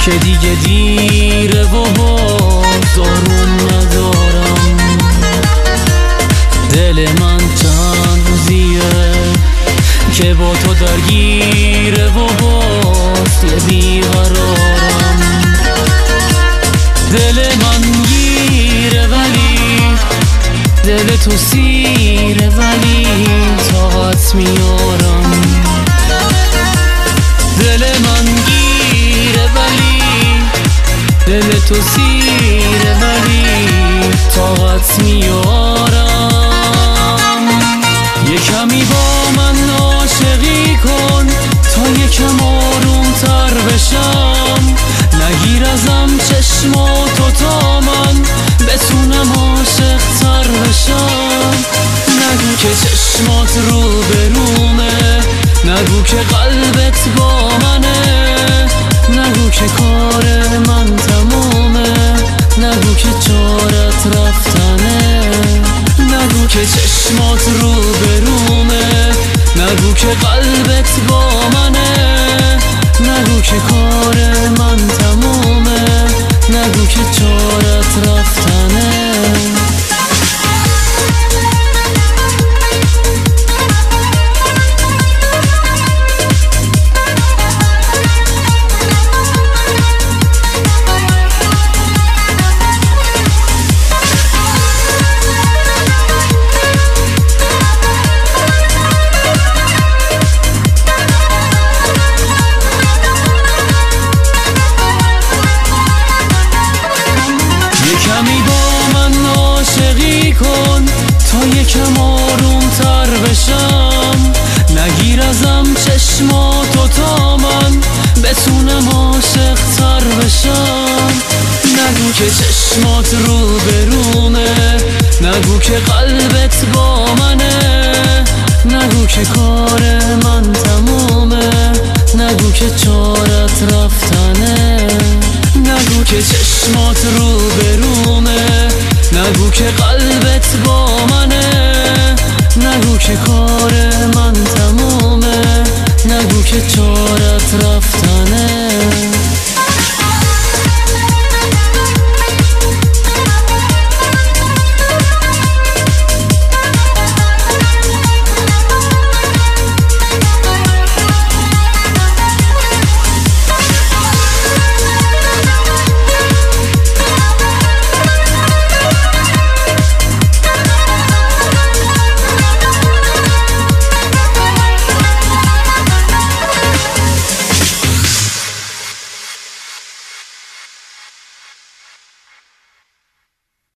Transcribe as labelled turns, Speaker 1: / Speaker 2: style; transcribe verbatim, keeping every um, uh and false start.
Speaker 1: که دیگه دیره و باز آروم ندارم. دل من چند روزیه که با تو درگیره و باز یه بیقرارم. دل من گیره ولی دل تو سیره ولی طاقت میارم. دل من گیره ولی دل تو سیره ولی طاقت میارم. یه کمی با من عاشقی کن تا یکم آروم تر بشم. نگیر ازم چشماتو تا من بتونم عاشق تر بشم. نگو که چشمات رو برومه، نگو که قلبت با منه، نگو که کار من تمومه، نگو که چارت رفتنه. نگو که چشمات رو برومه، نگو که قلبت با منه، نگو که کار من تمومه، نگو که چارت رفتنه. کمی با من عاشقی کن تا یکم آروم تر بشم. نگیر ازم چشماتو تا من بتونم عاشق تر بشم. نگو که چشمات رو برومه، نگو که قلبت با منه، نگو که کار من تمومه، نگو که چارت رفتنه. نگو که چشمات رو برومه، نگو که قلبت با منه، نگو که کار من تمومه، نگو که چارت رفت